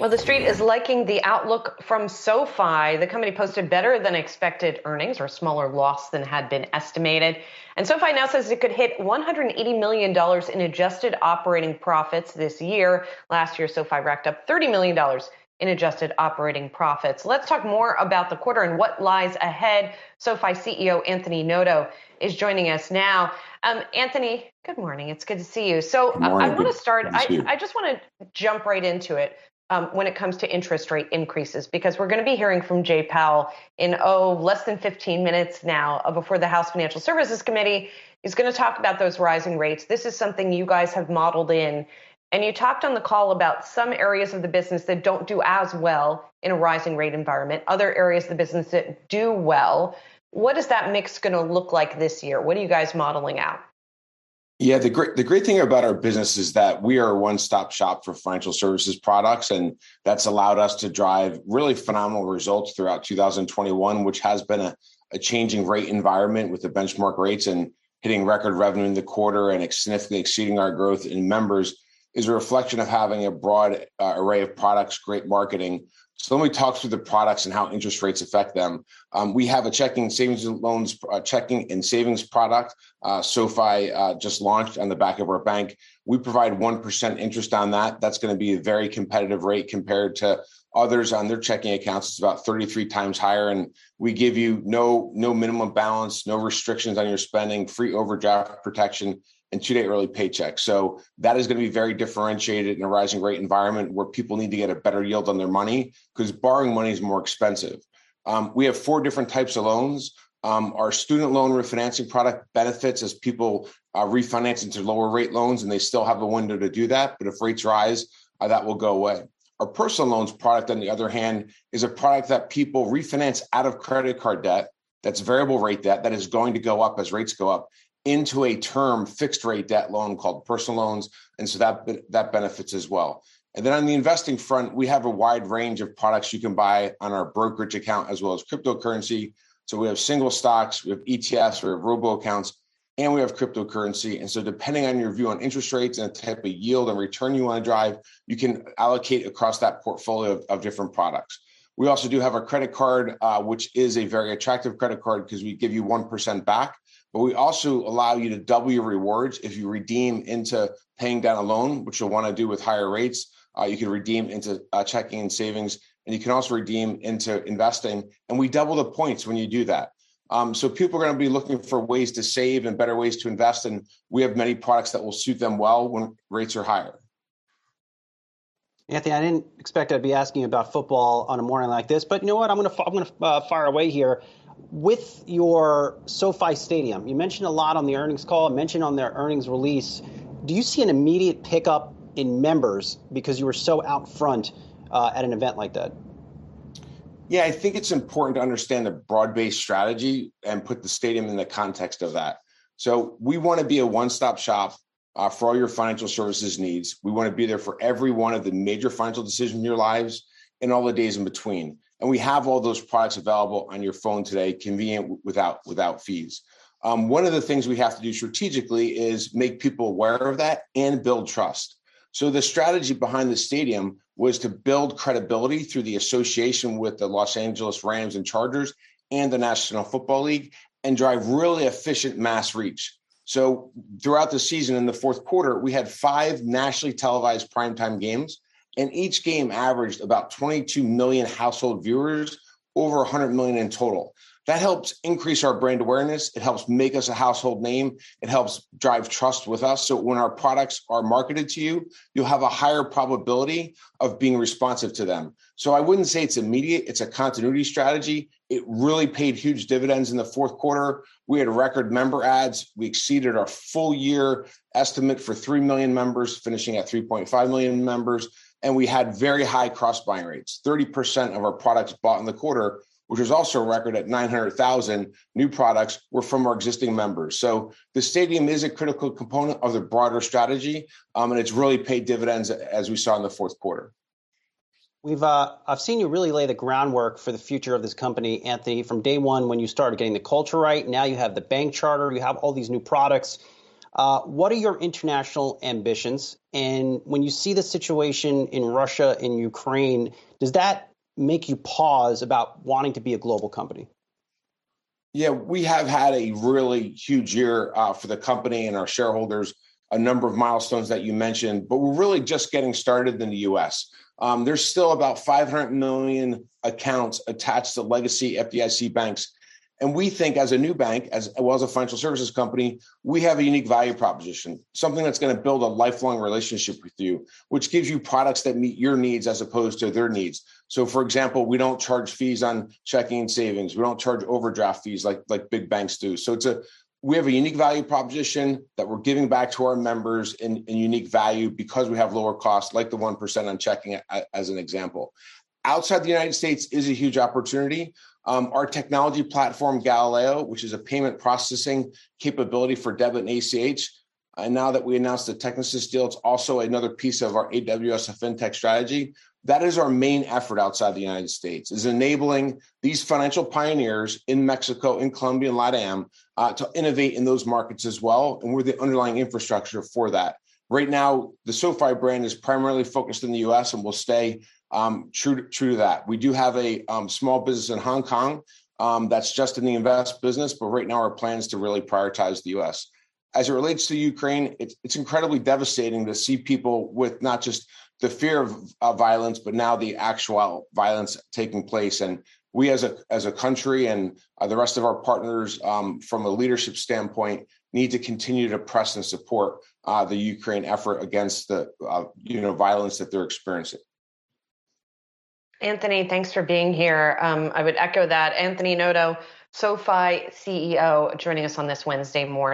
Well, the street is liking the outlook from SoFi. The company posted better than expected earnings, or a smaller loss than had been estimated. And SoFi now says it could hit $180 million in adjusted operating profits this year. Last year, SoFi racked up $30 million in adjusted operating profits. Let's talk more about the quarter and what lies ahead. SoFi CEO Anthony Noto is joining us now. Anthony, good morning. It's good to see you. So I want to start, I just want to jump right into it. When it comes to interest rate increases, because we're going to be hearing from Jay Powell in, less than 15 minutes now before the House Financial Services Committee is going to talk about those rising rates. This is something you guys have modeled in. And you talked on the call about some areas of the business that don't do as well in a rising rate environment, other areas of the business that do well. What is that mix going to look like this year? What are you guys modeling out? Yeah, the great thing about our business is that we are a one-stop shop for financial services products, and that's allowed us to drive really phenomenal results throughout 2021, which has been a changing rate environment with the benchmark rates, and hitting record revenue in the quarter and significantly exceeding our growth in members is a reflection of having a broad array of products, great marketing. So let me talk through the products and how interest rates affect them. We have a checking savings and loans, checking and savings product. SoFi just launched on the back of our bank. We provide 1% interest on that. That's going to be a very competitive rate compared to others on their checking accounts. It's about 33 times higher. And we give you no minimum balance, no restrictions on your spending, free overdraft protection, and 2-day early paycheck. So that is going to be very differentiated in a rising rate environment where people need to get a better yield on their money because borrowing money is more expensive. We have 4 different types of loans. Our student loan refinancing product benefits as people refinance into lower rate loans, and they still have a window to do that. But if rates rise, that will go away. Our personal loans product, on the other hand, is a product that people refinance out of credit card debt, that's variable rate debt, that is going to go up as rates go up, into a term fixed rate debt loan called personal loans. And so that benefits as well. And then on the investing front, we have a wide range of products you can buy on our brokerage account as well as cryptocurrency. So we have single stocks, we have ETFs, we have robo accounts, and we have cryptocurrency. And so depending on your view on interest rates and the type of yield and return you want to drive, you can allocate across that portfolio of different products. We also do have a credit card, which is a very attractive credit card because we give you 1% back. But we also allow you to double your rewards if you redeem into paying down a loan, which you'll want to do with higher rates. You can redeem into checking and savings, and you can also redeem into investing. And we double the points when you do that. So people are going to be looking for ways to save and better ways to invest. And we have many products that will suit them well when rates are higher. Anthony, I didn't expect I'd be asking about football on a morning like this, but you know what? I'm going to fire away here. With your SoFi Stadium, you mentioned a lot on the earnings call, mentioned on their earnings release. Do you see an immediate pickup in members because you were so out front at an event like that? Yeah, I think it's important to understand the broad-based strategy and put the stadium in the context of that. So we want to be a one-stop shop for all your financial services needs. We want to be there for every one of the major financial decisions in your lives and all the days in between. And we have all those products available on your phone today, convenient without fees. One of the things we have to do strategically is make people aware of that and build trust. So the strategy behind the stadium was to build credibility through the association with the Los Angeles Rams and Chargers and the National Football League and drive really efficient mass reach. So throughout the season in the fourth quarter, we had 5 nationally televised primetime games. And each game averaged about 22 million household viewers, over 100 million in total. That helps increase our brand awareness. It helps make us a household name. It helps drive trust with us. So when our products are marketed to you, you'll have a higher probability of being responsive to them. So I wouldn't say it's immediate. It's a continuity strategy. It really paid huge dividends in the fourth quarter. We had record member adds. We exceeded our full year estimate for 3 million members, finishing at 3.5 million members. And we had very high cross-buying rates. 30% of our products bought in the quarter, which was also a record at 900,000 new products, were from our existing members. So the stadium is a critical component of the broader strategy, and it's really paid dividends as we saw in the fourth quarter. I've seen you really lay the groundwork for the future of this company, Anthony, from day one when you started getting the culture right. Now you have the bank charter, you have all these new products. What are your international ambitions? And when you see the situation in Russia and Ukraine, does that make you pause about wanting to be a global company? Yeah, we have had a really huge year for the company and our shareholders, a number of milestones that you mentioned, but we're really just getting started in the US. There's still about 500 million accounts attached to legacy FDIC banks. And we think as a new bank, as well as a financial services company, we have a unique value proposition, something that's going to build a lifelong relationship with you, which gives you products that meet your needs as opposed to their needs. So, for example, we don't charge fees on checking and savings. We don't charge overdraft fees like big banks do. So we have a unique value proposition that we're giving back to our members in unique value because we have lower costs, like the 1% on checking as an example. Outside the United States is a huge opportunity. Our technology platform, Galileo, which is a payment processing capability for debit and ACH. And now that we announced the Technisys deal, it's also another piece of our AWS FinTech strategy. That is our main effort outside the United States, is enabling these financial pioneers in Mexico, in Colombia, and LATAM to innovate in those markets as well. And we're the underlying infrastructure for that. Right now, the SoFi brand is primarily focused in the US and will stay true to that. We do have a small business in Hong Kong that's just in the invest business, but right now our plan is to really prioritize the US. As it relates to Ukraine, it's incredibly devastating to see people with not just the fear of violence, but now the actual violence taking place. And we as a country and the rest of our partners from a leadership standpoint need to continue to press and support the Ukraine effort against the violence that they're experiencing. Anthony, thanks for being here. I would echo that. Anthony Noto, SoFi CEO, joining us on this Wednesday morning.